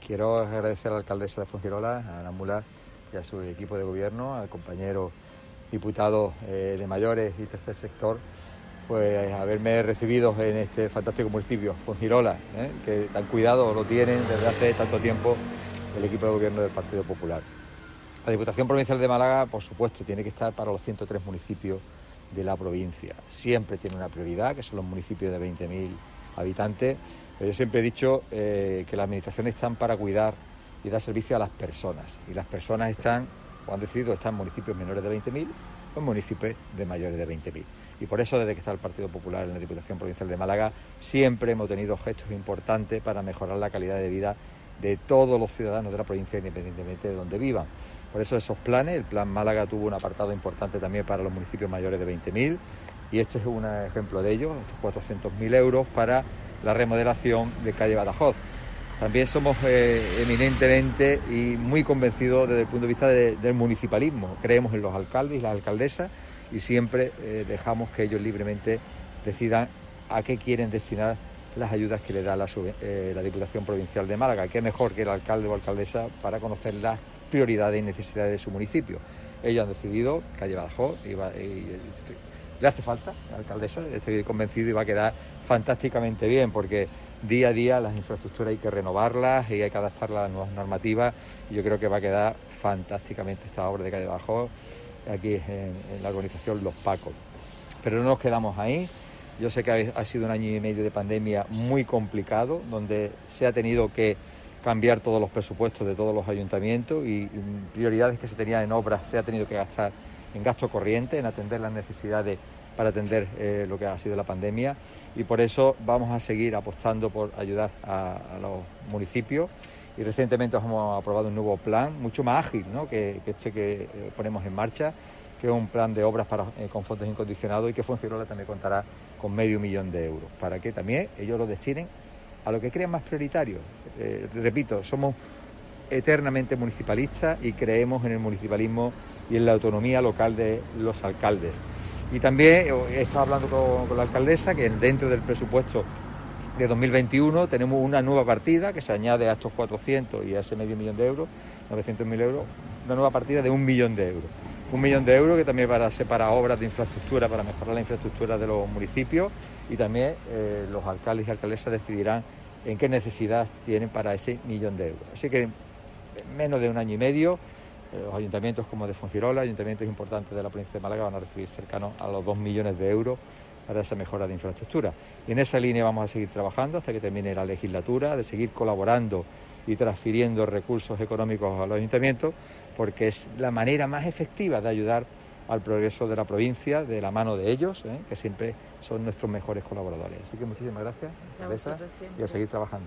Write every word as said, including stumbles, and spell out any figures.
Quiero agradecer a la alcaldesa de Fuengirola, a Ana Mulá y a su equipo de gobierno, al compañero diputado eh, de mayores y tercer sector, pues haberme recibido en este fantástico municipio, Fuengirola, ¿eh? que tan cuidado lo tienen desde hace tanto tiempo el equipo de gobierno del Partido Popular. La Diputación Provincial de Málaga, por supuesto, tiene que estar para los ciento tres municipios de la provincia. Siempre tiene una prioridad, que son los municipios de veinte mil habitantes. Pero yo siempre he dicho eh, que las administraciones están para cuidar y dar servicio a las personas. Y las personas están, o han decidido, están en municipios menores de veinte mil o en municipios de mayores de veinte mil. Y por eso, desde que está el Partido Popular en la Diputación Provincial de Málaga, siempre hemos tenido gestos importantes para mejorar la calidad de vida de todos los ciudadanos de la provincia, independientemente de donde vivan. Por eso esos planes, el Plan Málaga tuvo un apartado importante también para los municipios mayores de veinte mil, y este es un ejemplo de ello, estos cuatrocientos mil euros para la remodelación de calle Badajoz. También somos eh, eminentemente y muy convencidos desde el punto de vista de, del municipalismo. Creemos en los alcaldes y las alcaldesas y siempre eh, dejamos que ellos libremente decidan a qué quieren destinar las ayudas que le da la, eh, la Diputación Provincial de Málaga. Qué mejor que el alcalde o alcaldesa para conocer las prioridades y necesidades de su municipio. Ellos han decidido calle Badajoz y, va, y, y le hace falta a la alcaldesa, estoy convencido, y va a quedar fantásticamente bien, porque día a día las infraestructuras hay que renovarlas y hay que adaptarlas a las nuevas normativas, y yo creo que va a quedar fantásticamente esta obra de calle Badajoz aquí en, en la organización Los Pacos. Pero no nos quedamos ahí. Yo sé que ha sido un año y medio de pandemia muy complicado, donde se ha tenido que cambiar todos los presupuestos de todos los ayuntamientos y prioridades que se tenían en obras se ha tenido que gastar en gasto corriente, en atender las necesidades para atender eh, lo que ha sido la pandemia, y por eso vamos a seguir apostando por ayudar a, a los municipios. Y recientemente hemos aprobado un nuevo plan, mucho más ágil, ¿no? que, que este que eh, ponemos en marcha, que es un plan de obras para, eh, con fondos incondicionados, y que Fuengirola también contará con medio millón de euros, para que también ellos lo destinen a lo que crean más prioritario. Eh, repito, somos eternamente municipalistas y creemos en el municipalismo y en la autonomía local de los alcaldes. Y también he estado hablando con, con la alcaldesa que dentro del presupuesto de dos mil veintiuno tenemos una nueva partida que se añade a estos cuatrocientos y a ese medio millón de euros, novecientos mil euros, una nueva partida de un millón de euros. Un millón de euros que también para ser para obras de infraestructura, para mejorar la infraestructura de los municipios, y también eh, los alcaldes y alcaldesas decidirán en qué necesidad tienen para ese millón de euros. Así que en menos de un año y medio, eh, los ayuntamientos como de Fuengirola, ayuntamientos importantes de la provincia de Málaga, van a recibir cercanos a los dos millones de euros para esa mejora de infraestructura. Y en esa línea vamos a seguir trabajando hasta que termine la legislatura, de seguir colaborando y transfiriendo recursos económicos a los ayuntamientos, porque es la manera más efectiva de ayudar al progreso de la provincia, de la mano de ellos, ¿eh? que siempre son nuestros mejores colaboradores. Así que muchísimas gracias, alcaldesa, y a seguir trabajando.